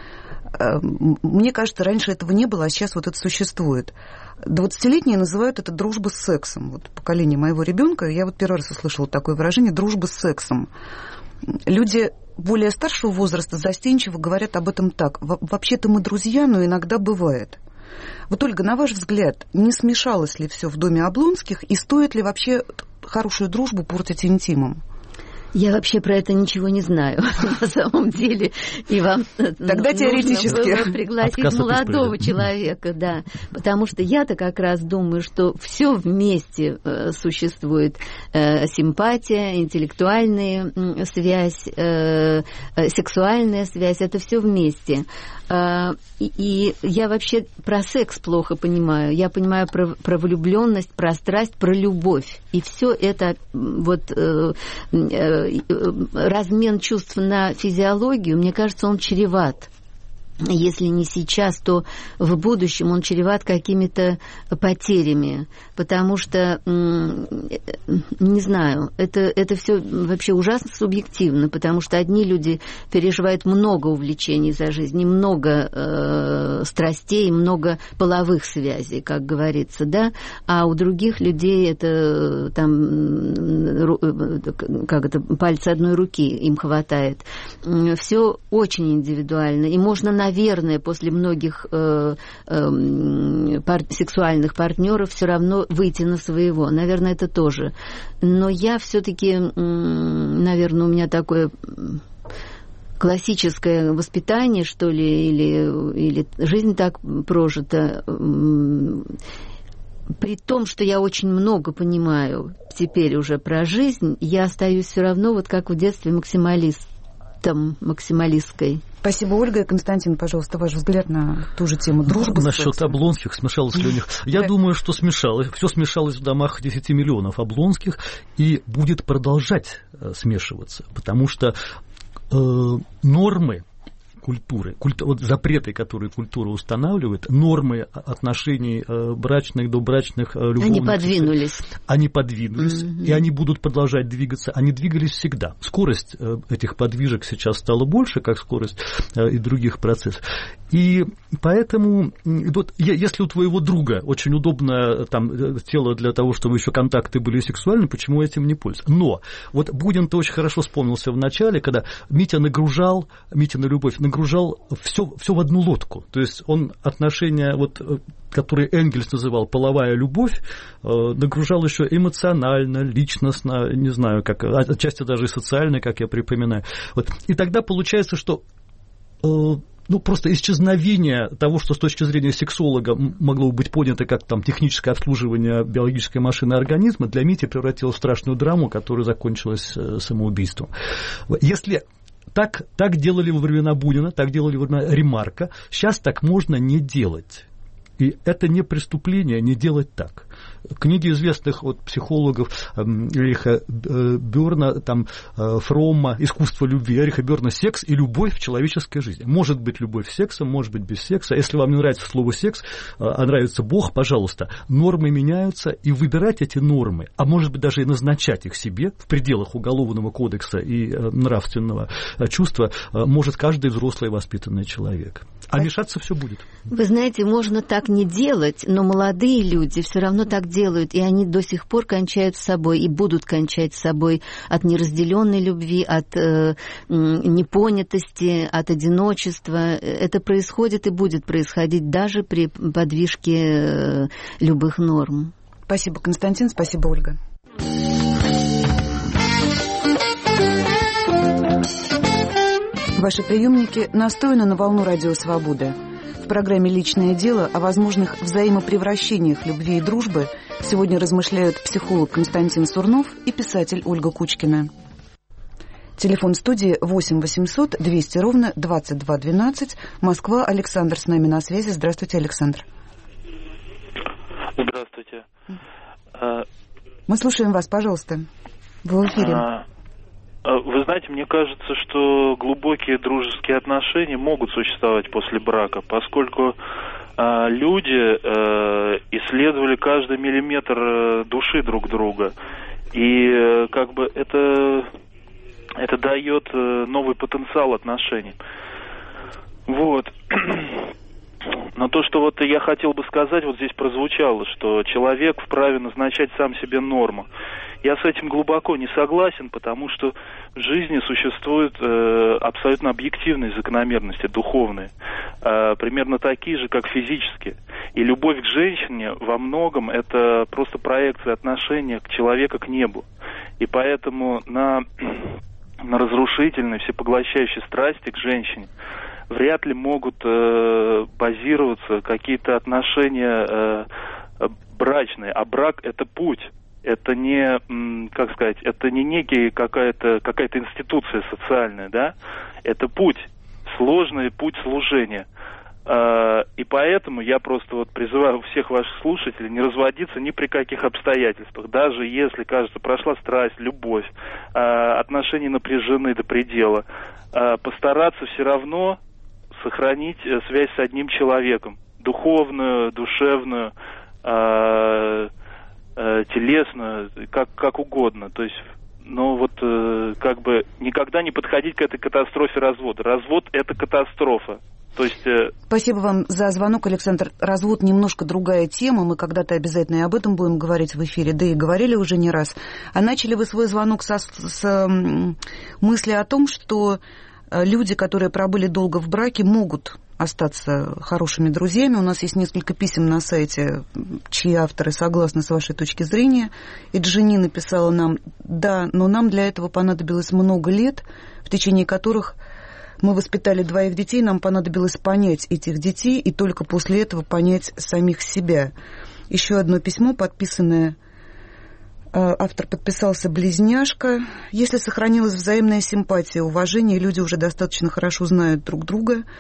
Мне кажется, раньше этого не было, а сейчас вот это существует. 20-летние называют это дружба с сексом. Вот поколение моего ребенка, я вот первый раз услышала такое выражение «дружба с сексом». Люди более старшего возраста застенчиво говорят об этом так. Вообще-то мы друзья, но иногда бывает. Вот, Ольга, на ваш взгляд, не смешалось ли все в доме Облонских, и стоит ли вообще хорошую дружбу портить интимом? Я вообще про это ничего не знаю, на самом деле. И вам тогда теоретически нужно было пригласить молодого человека, да. Потому что я-то как раз думаю, что все вместе существует. Симпатия, интеллектуальная связь, сексуальная связь, это все вместе. И я вообще про секс плохо понимаю. Я понимаю про влюбленность, про страсть, про любовь. И все это вот размен чувств на физиологию, мне кажется, он чреват. Если не сейчас, то в будущем он чреват какими-то потерями, потому что, не знаю, это все вообще ужасно субъективно, потому что одни люди переживают много увлечений за жизнь, много страстей, много половых связей, как говорится, да, а у других людей это там, как это, пальцы одной руки им хватает. Все очень индивидуально, и можно, наверное, после многих сексуальных партнеров все равно выйти на своего. Наверное, это тоже. Но я все-таки, наверное, у меня такое классическое воспитание, что ли, или жизнь так прожита. При том, что я очень много понимаю теперь уже про жизнь, я остаюсь все равно, вот как в детстве, максималисткой. Спасибо, Ольга. И Константин, пожалуйста, ваш взгляд на ту же тему дружбы. Насчет Облонских, смешалось ли у них? Я думаю, что смешалось. Все смешалось в домах 10 миллионов Облонских и будет продолжать смешиваться, потому что нормы культуры, вот запреты, которые культура устанавливает, нормы отношений брачных, добрачных, любовных. Они подвинулись, и они будут продолжать двигаться. Они двигались всегда. Скорость этих подвижек сейчас стала больше, как скорость и других процессов. И поэтому, вот, если у твоего друга очень удобное там тело для того, чтобы еще контакты были сексуальны, почему этим не пользоваться? Но вот Бунин-то очень хорошо вспомнился в начале, когда Митя на любовь нагружал все в одну лодку. То есть он отношения, вот, которые Энгельс называл половая любовь, нагружал еще эмоционально, личностно, не знаю, как, отчасти даже и социально, как я припоминаю. Вот. И тогда получается, что просто исчезновение того, что с точки зрения сексолога могло быть понято как там техническое обслуживание биологической машины организма, для Мити превратилось в страшную драму, которая закончилась самоубийством. Если так делали во времена Бунина, так делали во времена Ремарка, сейчас так можно не делать. И это не преступление не делать так. Книги известных психологов Эриха Берна, Фромма «Искусство любви», Эриха Берна «Секс и любовь в человеческой жизни». Может быть любовь с сексом, может быть без секса. Если вам не нравится слово «секс», а нравится Бог, пожалуйста, нормы меняются, и выбирать эти нормы, а может быть даже и назначать их себе в пределах Уголовного кодекса и нравственного чувства, может каждый взрослый воспитанный человек. А мешаться все будет. Вы знаете, можно так не делать, но молодые люди все равно так делают, и они до сих пор кончают с собой и будут кончать с собой от неразделенной любви, от непонятости, от одиночества. Это происходит и будет происходить даже при подвижке любых норм. Спасибо, Константин, спасибо, Ольга. Ваши приемники настроены на волну Радио Свобода. В программе «Личное дело» о возможных взаимопревращениях любви и дружбы сегодня размышляют психолог Константин Сурнов и писатель Ольга Кучкина. Телефон студии 8 800 200 ровно 22 12. Москва. Александр с нами на связи. Здравствуйте, Александр. Здравствуйте. Мы слушаем вас, пожалуйста. Вы в эфире. Вы знаете, мне кажется, что глубокие дружеские отношения могут существовать после брака, поскольку люди исследовали каждый миллиметр души друг друга. И как бы это дает новый потенциал отношений. Вот. Но то, что вот я хотел бы сказать, вот здесь прозвучало, что человек вправе назначать сам себе норму. Я с этим глубоко не согласен, потому что в жизни существуют абсолютно объективные закономерности, духовные, примерно такие же, как физические. И любовь к женщине во многом это просто проекция отношения человека к небу. И поэтому на разрушительной, всепоглощающей страсти к женщине вряд ли могут базироваться какие-то отношения брачные. А брак – это путь. Это не, как сказать, это не некий какая-то институция социальная, да? Это путь, сложный путь служения. И поэтому я просто вот призываю всех ваших слушателей не разводиться ни при каких обстоятельствах. Даже если, кажется, прошла страсть, любовь, отношения напряжены до предела, постараться все равно сохранить связь с одним человеком. Духовную, душевную, телесную, как угодно. То есть, как бы никогда не подходить к этой катастрофе развода. Развод – это катастрофа. То есть... Спасибо вам за звонок, Александр. Развод немножко другая тема. Мы когда-то обязательно и об этом будем говорить в эфире. Да и говорили уже не раз. А начали вы свой звонок с мысли о том, что люди, которые пробыли долго в браке, могут остаться хорошими друзьями. У нас есть несколько писем на сайте, чьи авторы согласны с вашей точки зрения. И Дженни написала нам: да, но нам для этого понадобилось много лет, в течение которых мы воспитали 2 детей, нам понадобилось понять этих детей и только после этого понять самих себя. Еще одно письмо, подписанное, автор подписался «Близняшка». Если сохранилась взаимная симпатия, уважение, люди уже достаточно хорошо знают друг друга,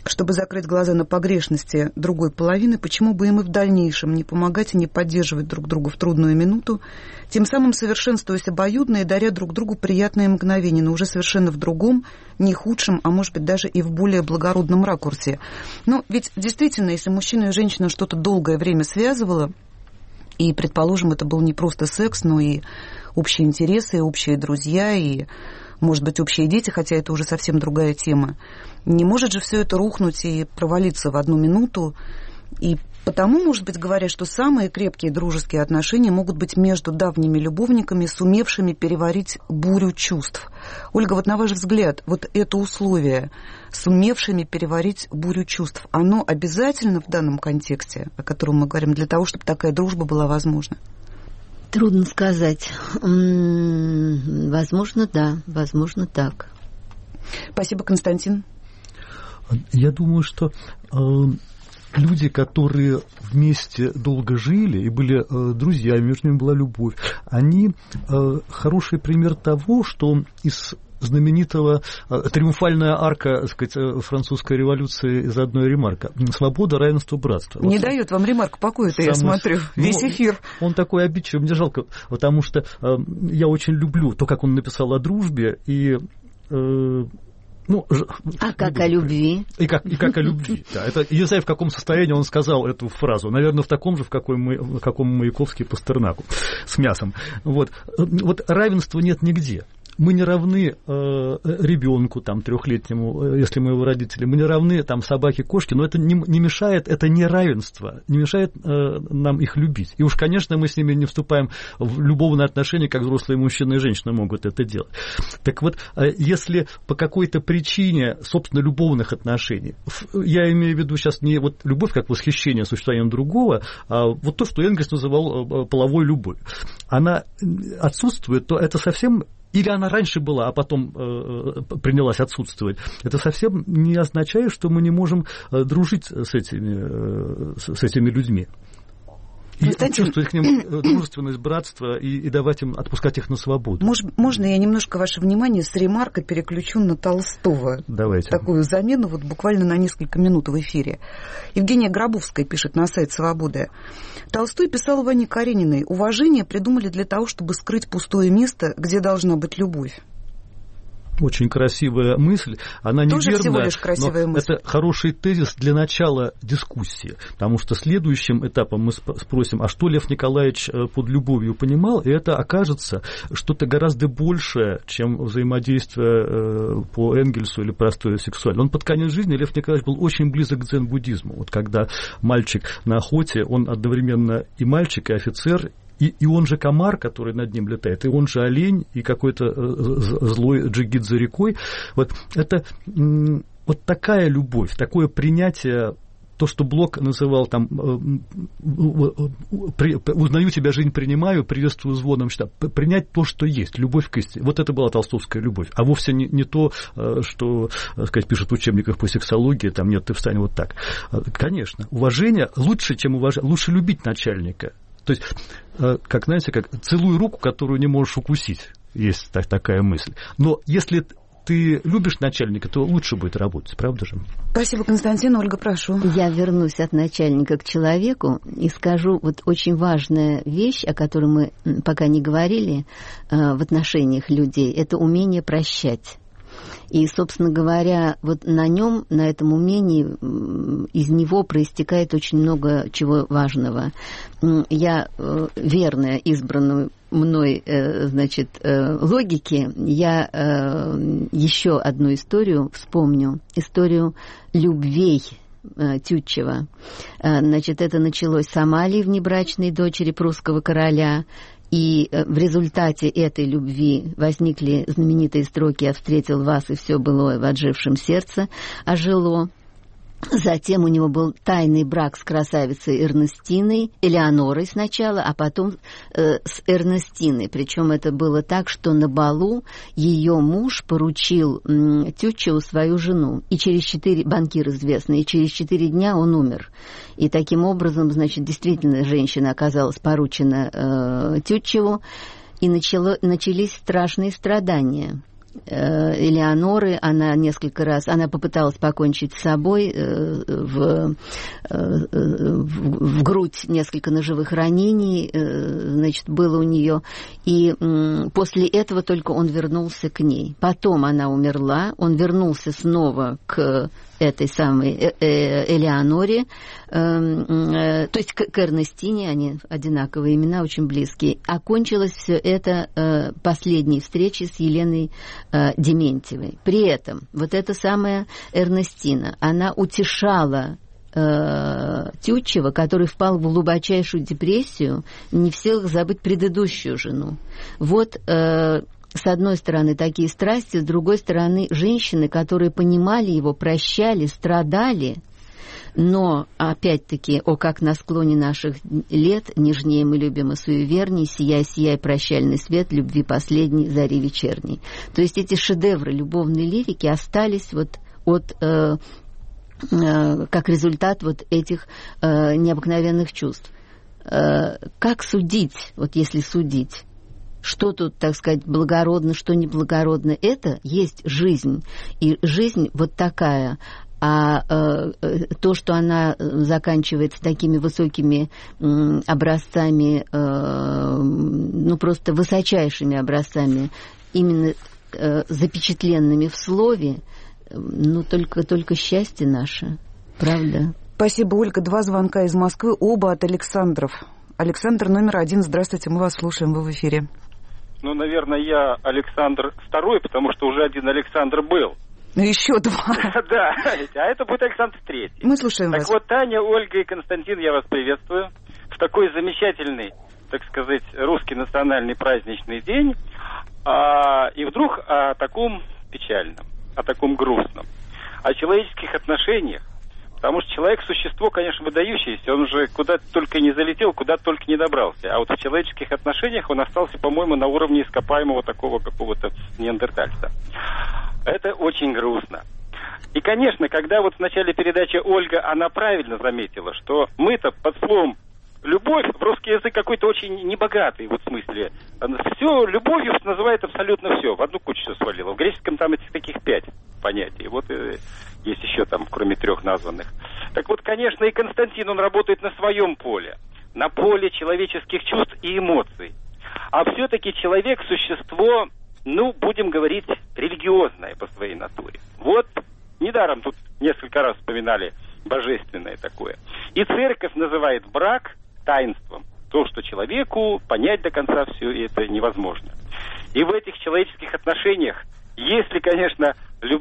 чтобы закрыть глаза на погрешности другой половины, почему бы им и в дальнейшем не помогать и не поддерживать друг друга в трудную минуту, тем самым совершенствуясь обоюдно и даря друг другу приятные мгновения, но уже совершенно в другом, не худшем, а может быть даже и в более благородном ракурсе. Но ведь действительно, если мужчина и женщина что-то долгое время связывало, и, предположим, это был не просто секс, но и общие интересы, и общие друзья, и, может быть, общие дети, хотя это уже совсем другая тема. Не может же все это рухнуть и провалиться в одну минуту. И потому, может быть, говорят, что самые крепкие дружеские отношения могут быть между давними любовниками, сумевшими переварить бурю чувств. Ольга, вот на ваш взгляд, вот это условие, сумевшими переварить бурю чувств, оно обязательно в данном контексте, о котором мы говорим, для того, чтобы такая дружба была возможна? Трудно сказать. Возможно, да, возможно, так. Спасибо, Константин. Я думаю, что люди, которые вместе долго жили и были друзьями, между ними была любовь, они хороший пример того, что из знаменитого триумфальная арка, так сказать, французской революции из одной ремарка. Свобода, равенство, братство. Не вот дает вам ремарка покоя-то, я смотрю, весь эфир. Он такой обидчивый, мне жалко, потому что я очень люблю то, как он написал о дружбе, и как о любви? И как о любви, да. Это, я не знаю, в каком состоянии он сказал эту фразу. Наверное, в таком же, в каком Маяковский Пастернаку, с мясом. Вот равенства нет нигде. Мы не равны ребенку, там, 3-летнему, если мы его родители, мы не равны там, собаке, кошке, но это не мешает, это не равенство, не мешает нам их любить. И уж, конечно, мы с ними не вступаем в любовные отношения, как взрослые мужчины и женщины могут это делать. Так вот, если по какой-то причине, собственно, любовных отношений, я имею в виду сейчас не вот любовь как восхищение существованием другого, а вот то, что Энгельс называл половой любовью, она отсутствует, то это совсем... Или она раньше была, а потом принялась отсутствовать. Это совсем не означает, что мы не можем дружить с этими людьми. И чувствовать к ним дружественность, братство и давать им, отпускать их на свободу. Можно я немножко ваше внимание с ремарка переключу на Толстого? Давайте. Такую замену вот буквально на несколько минут в эфире. Евгения Гробовская пишет на сайт «Свободы». Толстой писал Ване Карениной: «Уважение придумали для того, чтобы скрыть пустое место, где должна быть любовь». Очень красивая мысль, она неверная, всего лишь красивая мысль. Это хороший тезис для начала дискуссии, потому что следующим этапом мы спросим, а что Лев Николаевич под любовью понимал, и это окажется что-то гораздо большее, чем взаимодействие по Энгельсу или простое сексуальное. Он под конец жизни, Лев Николаевич, был очень близок к дзен-буддизму. Вот когда мальчик на охоте, он одновременно и мальчик, и офицер, и он же комар, который над ним летает, и он же олень, и какой-то злой джигит за рекой. Вот это вот такая любовь, такое принятие, то, что Блок называл там «узнаю тебя, жизнь принимаю, приветствую звоном счета», принять то, что есть, любовь к истине. Вот это была толстовская любовь, а вовсе не то, что, так сказать, пишут в учебниках по сексологии, там «нет, ты встань вот так». Конечно, уважение лучше, чем уважение, лучше любить начальника. То есть, как, знаете, как целуй руку, которую не можешь укусить, есть такая мысль. Но если ты любишь начальника, то лучше будет работать, правда же? Спасибо, Константин. Ольга, прошу. Я вернусь от начальника к человеку и скажу вот очень важная вещь, о которой мы пока не говорили в отношениях людей, это умение прощать. И, собственно говоря, вот на нем, на этом умении, из него проистекает очень много чего важного. Я, верная избранную мной, значит, логике, я еще одну историю вспомню, историю любвей Тютчева. Значит, это началось с Амалии, внебрачной дочери прусского короля. И в результате этой любви возникли знаменитые строки «Я встретил вас, и все было в отжившем сердце ожило». Затем у него был тайный брак с красавицей Эрнестиной, Элеонорой сначала, а потом с Эрнестиной. Причем это было так, что на балу ее муж поручил Тютчеву свою жену. И через 4, банкир известный, и через 4 дня он умер. И таким образом, значит, действительно женщина оказалась поручена Тютчеву, и начались страшные страдания. Элеоноры, она несколько раз, она попыталась покончить с собой, в грудь несколько ножевых ранений, значит, было у нее, и после этого только он вернулся к ней. Потом она умерла, он вернулся снова к этой самой Элеоноре, то есть к Эрнестине, они одинаковые имена, очень близкие. Окончилось все это последней встречей с Еленой Дементьевой. При этом вот эта самая Эрнестина, она утешала Тютчева, который впал в глубочайшую депрессию, не в силах забыть предыдущую жену. Вот с одной стороны такие страсти, с другой стороны женщины, которые понимали его, прощали, страдали, но опять-таки, как на склоне наших лет, нежнее мы любим и суеверней, сияй, сияй, прощальный свет, любви последней, зари вечерней. То есть эти шедевры любовной лирики остались вот как результат вот этих необыкновенных чувств. Как судить, вот если судить? Что тут, так сказать, благородно, что неблагородно? Это есть жизнь. И жизнь вот такая. А то, что она заканчивается такими высокими образцами, просто высочайшими образцами, именно запечатленными в слове, только счастье наше. Правда? Спасибо, Ольга. 2 звонка из Москвы, оба от Александров. Александр номер 1. Здравствуйте, мы вас слушаем, вы в эфире. Наверное, я Александр II, потому что уже один Александр был. Еще 2. Да, а это будет Александр III. Мы слушаем вас. Так вот, Таня, Ольга и Константин, я вас приветствую. В такой замечательный, так сказать, русский национальный праздничный день. И вдруг о таком печальном, о таком грустном, о человеческих отношениях. Потому что человек – существо, конечно, выдающееся. Он уже куда только не залетел, куда только не добрался. А вот в человеческих отношениях он остался, по-моему, на уровне ископаемого такого какого-то неандертальца. Это очень грустно. И, конечно, когда вот в начале передачи Ольга, она правильно заметила, что мы-то под словом «любовь» в русский язык какой-то очень небогатый, вот в смысле. Все любовью называет абсолютно все. В одну кучу все свалило. В греческом там этих таких 5 понятий. Вот есть еще там, кроме 3 названных. Так вот, конечно, и Константин, он работает на своем поле. На поле человеческих чувств и эмоций. А все-таки человек – существо, будем говорить, религиозное по своей натуре. Вот, недаром тут несколько раз вспоминали божественное такое. И церковь называет брак таинством. То, что человеку понять до конца все это невозможно. И в этих человеческих отношениях, если, конечно,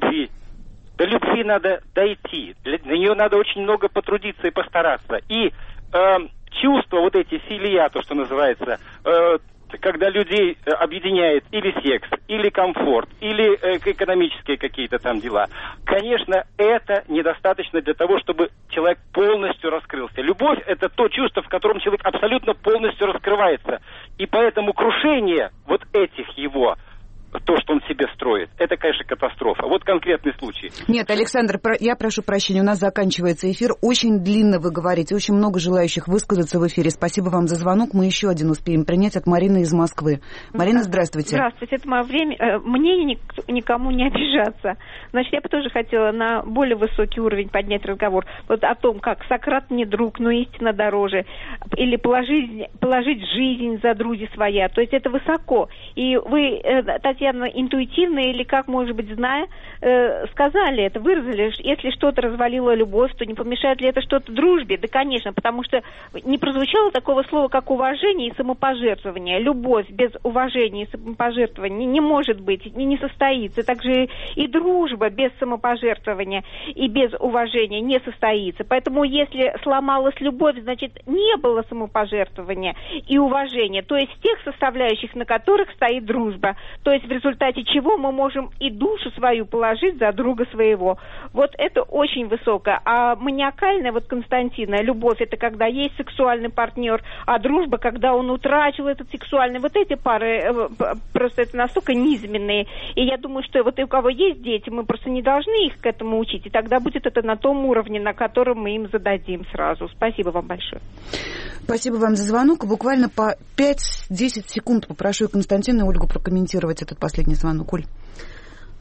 до любви надо дойти, на нее надо очень много потрудиться и постараться. И чувства вот эти, филия, то, что называется, когда людей объединяет или секс, или комфорт, или экономические какие-то там дела, конечно, это недостаточно для того, чтобы человек полностью раскрылся. Любовь – это то чувство, в котором человек абсолютно полностью раскрывается. И поэтому крушение вот этих его, то, что он себе строит, это, конечно, катастрофа. Вот конкретный случай. Нет, Александр, я прошу прощения, у нас заканчивается эфир. Очень длинно вы говорите, очень много желающих высказаться в эфире. Спасибо вам за звонок. Мы еще один успеем принять от Марины из Москвы. Марина, здравствуйте. Здравствуйте, это мое время. Мне никому не обижаться. Значит, я бы тоже хотела на более высокий уровень поднять разговор. Вот о том, как Сократ не друг, но истина дороже. Или положить жизнь за друзья своя. То есть это высоко. И вы, Татьяна, интуитивно или как, может быть, зная, сказали это, выразили, если что-то развалило любовь, то не помешает ли это что-то дружбе? Да, конечно, потому что не прозвучало такого слова, как уважение и самопожертвование. Любовь без уважения и самопожертвования не может быть, не состоится. Также и дружба без самопожертвования и без уважения не состоится. Поэтому если сломалась любовь, значит, не было самопожертвования и уважения. То есть тех составляющих, на которых стоит дружба. То есть в результате чего мы можем и душу свою положить за друга своего. Вот это очень высокое. А маниакальная, вот Константина, любовь, это когда есть сексуальный партнер, а дружба, когда он утратил этот сексуальный. Вот эти пары, просто это настолько низменные. И я думаю, что вот у кого есть дети, мы просто не должны их к этому учить. И тогда будет это на том уровне, на котором мы им зададим сразу. Спасибо вам большое. Спасибо вам за звонок. Буквально по 5-10 секунд попрошу Константина и Ольгу прокомментировать этот последний звонок. Оль.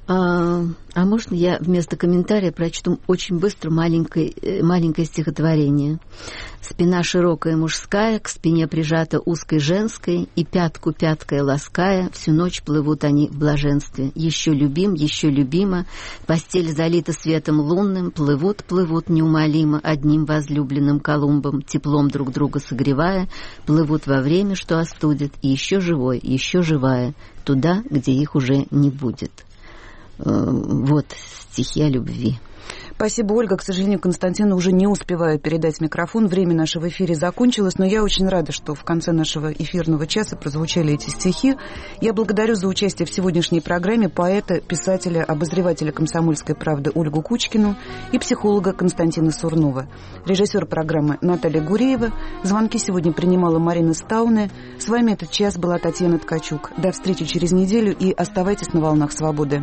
А можно я вместо комментария прочту очень быстро маленькое стихотворение? Спина широкая мужская, к спине прижата узкой женской, и пятку пяткой лаская, всю ночь плывут они в блаженстве. Еще любим, еще любима, постель залита светом лунным, плывут, плывут неумолимо одним возлюбленным Колумбом, теплом друг друга согревая, плывут во время, что остудит, и еще живой, еще живая, туда, где их уже не будет. Вот стихи о любви. Спасибо, Ольга. К сожалению, Константину уже не успеваю передать микрофон. Время нашего эфира закончилось, но я очень рада, что в конце нашего эфирного часа прозвучали эти стихи. Я благодарю за участие в сегодняшней программе поэта, писателя, обозревателя «Комсомольской правды» Ольгу Кучкину и психолога Константина Сурнова. Режиссер программы Наталья Гуреева. Звонки сегодня принимала Марина Стауне. С вами этот час была Татьяна Ткачук. До встречи через неделю и оставайтесь на волнах свободы.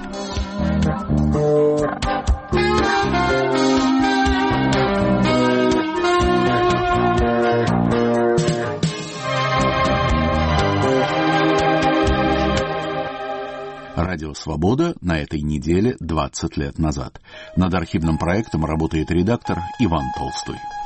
Радио «Свобода» на этой неделе 20 лет назад. Над архивным проектом работает редактор Иван Толстой.